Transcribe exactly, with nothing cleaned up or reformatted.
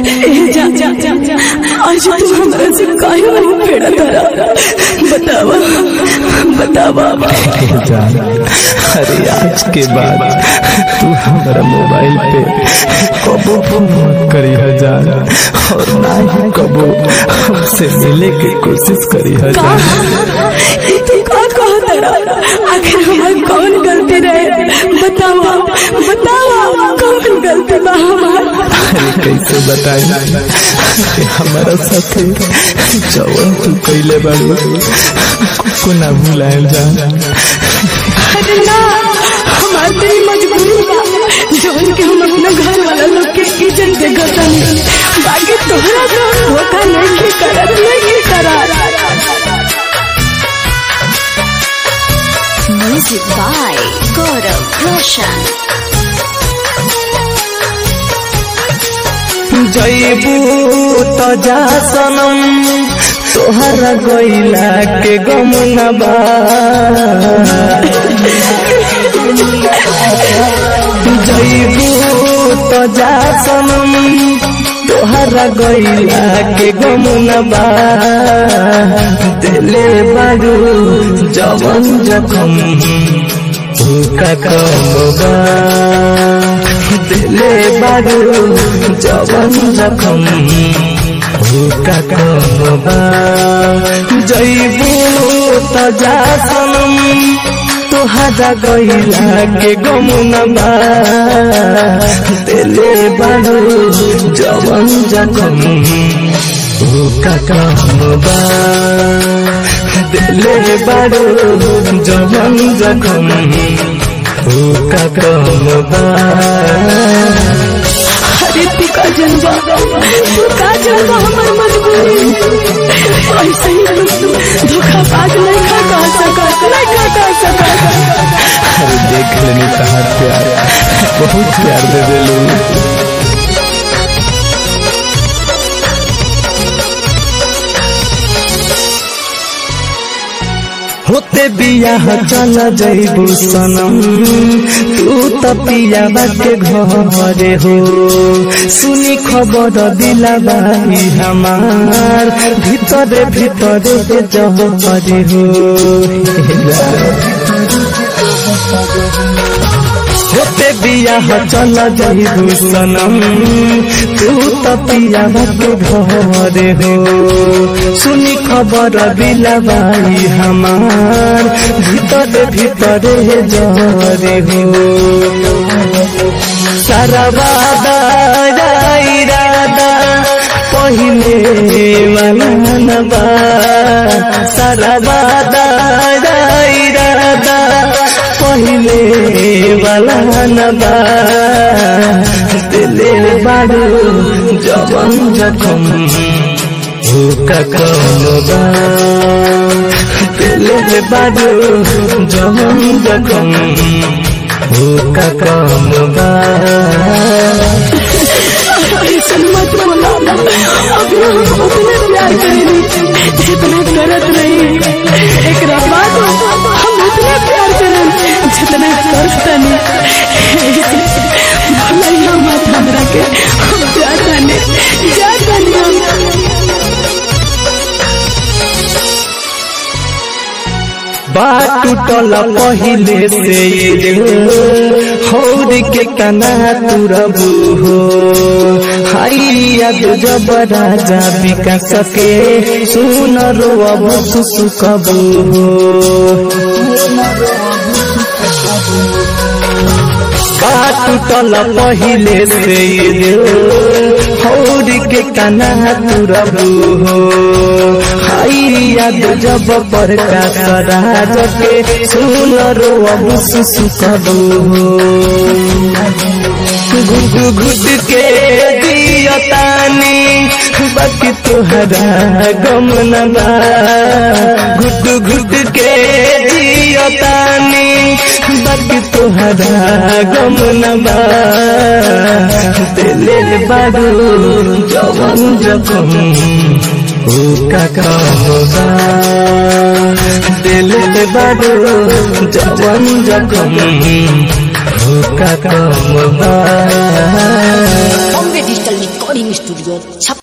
जा जा जा जा आज तू हमरा से काहे नहीं फेड़ा तारा बतावा बतावा जान। अरे आज के बाद तू हमारा मोबाइल पे कबो फोन मत करी जान, और ना ही कबो हमसे मिले की कोशिश करी जान। तू का कहा तारा? आखिर हमारी कौन गलती रहे? बतावा बतावा कौन गलती बा हमार? अरे कैसे बताई कि हमारा साथे जवन तू कैले बाड़ू को ना भुलाएल जान। अरे ना हमार तेरी मजबूरी बा जवन के हम अपना घर वाला लोग के इज्जत दे गतानी, बाकी तोहरा तो होता नहीं करत नहीं करत। Music by Gaurav Roshan. जईबू तो जा सनम तोहरा गईला के गम न बा। जईबू तो जा सनम तोहरा गईला के गम न बा। दिले बारू जवन जखम का कम बा। दिले बारू जवन जखम का कम बा। जईबू तो जा सनम तोहरा गईला के गम न बा। दिले बारू जवन जखम का कम बा। दिले बारू जवन जखम का कम बा। अरे तू का जनबा तू का जनबा हमार मजबूरी ऐसे ही तू धोखा बाज नहीं खा खा सका नहीं खा खा सका। अरे देख लेनी तहार प्यार बहुत प्यार दे दिलू। होते बियाह चल जईबू सनम तू तो पियाबा के घरे हो। सुनी खबर दिला बाई हमार भीतरे भीतरे के जहरे हो। होते बियाह चल जईबू सनम तू तो पियाबा के घरे हो। सुनी खबर दिला बाई हमार भीतरे भीतरे जहरे हो। सारा वादा इरादा पहिले वाला न बा। सारा वादा इरादा पहिले वाला न बा। दिले बारू जवन जखम का कम बा। दिले बारू जवन जखम का कम बा। ऐसे मत बोला अब हम उतने प्यार करेंगे जितना करत रही। एक बाद हम उतने प्यार करेंगे जितना करता नहीं। भला मत हमरा के हम जाता नहीं जाता नहीं। बात टूटल पहिले से हौर के कना तुरबू हो। हाई याद जब राजा विकास के सुन रो अब सुसुकबू हो। बात टूटल पहिले से हौर के कना तुरबू हो। हाई याद जब प्रकाश राज के सुन रो अब सुसुकबू हो। घुट घुट के दियतानी बाकी तुहरा गम न बा। घुट घुट के दियतानी बाकी तुहरा गम न बा। दिले बारू जवन जखम का कम बा। दिले बारू जवन जखम का कम बा। Bombay Digital Record. Recording studio छप